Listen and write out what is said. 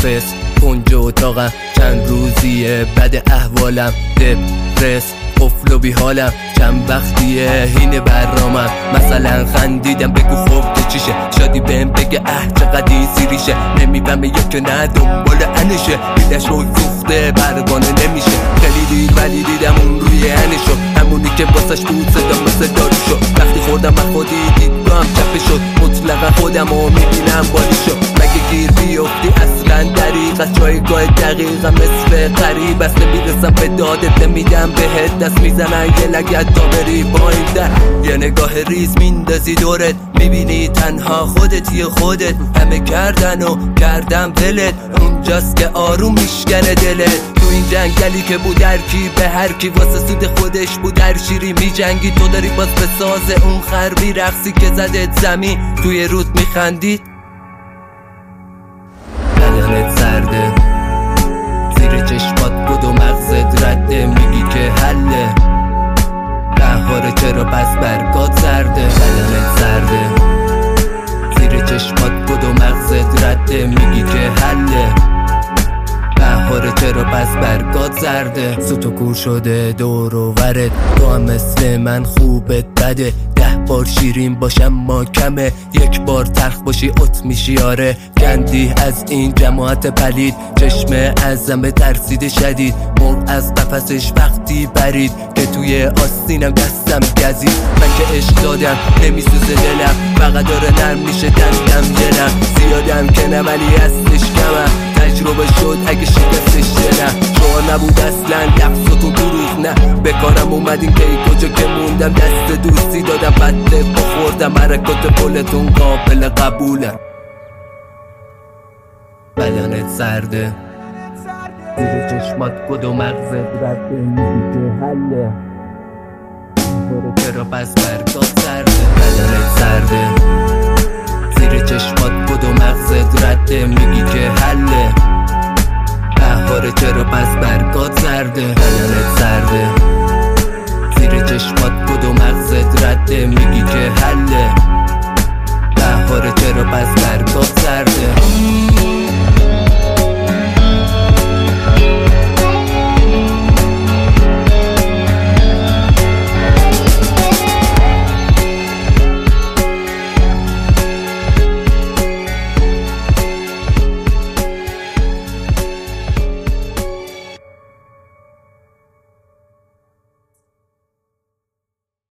دپرس کنج اتاقم چند روزیه بد احوالم دپرس قفل و بی حالم چند وقتیه هین برامم مثلا خندیدم بگو خب چیشه شادی بهم بگه چقدر ایزی ریشه نمیبمه یک نه دنبال انشه دیدش روی فروخته پروانه نمیشه خیلی دیر ولی دیدم اون روی انشو همونی که واسش بود صدا مثل دارو شد وقتی خوردم من خودی دیدگاهم چپه شد مطلقا خودم رو میبینم بالی شد مگه گیر بیفتی اصلا دریق از جایگاه دقیقم مثل قریب است نمیرسم به دادت نمیدم بهت دست میزنن یه لگت تا بری پایین در یه نگاه ریز میندازی دورت میبینی تنها خودتی خودت همه کردن و کردم ولت اونجاست که آروم میشکنه دلت تو این جنگلی که بود هر کی به هر کی واسه سود خودش بود هر شیری میجنگی تو داری باز به ساز اون خربی رقصی که زدت زمین توی رود میخندید بدنت سرده زیر چشمات بود و مغزت رده میگی که حله بهاره چرا پس برگات زرده بدنت سرده زیر چشمات بود و مغزت رده میگی که حله بهاره چرا پس برگات زرده سوت و کور شده دور و ورد تو هم مثل من خوبت بده 10 بار شیرین باشم ما کمه یک بار تلخ باشی ات میشی آره گندی از این جماعت پلید چشم ازمه ترسید شدید مر از قفسش وقتی برید که توی آستینم دستم گزید من که عشق دادم نمیسوزه دلم فقط داره نرم میشه دندم دلم زیادم که نه ولی هستش کمم تجربه شد اگه شکستش دلم شعار نبود اصلا لفظ و تو دروغ نه بکارم اومدین که کجا که موندم دست دوستی دادم بده بخوردم حرکات پلتون قابل قبوله بدنت سرده زیر چشمات گد و مغزت رده میگی که حله چرا پس برگات سرده بدنت سرده زیر چشمات گد و مغزت رده میگی که حله بهاره چرا پس برگات زرده بدنت سرده زیر چشمات گد و مغزت رده میگی که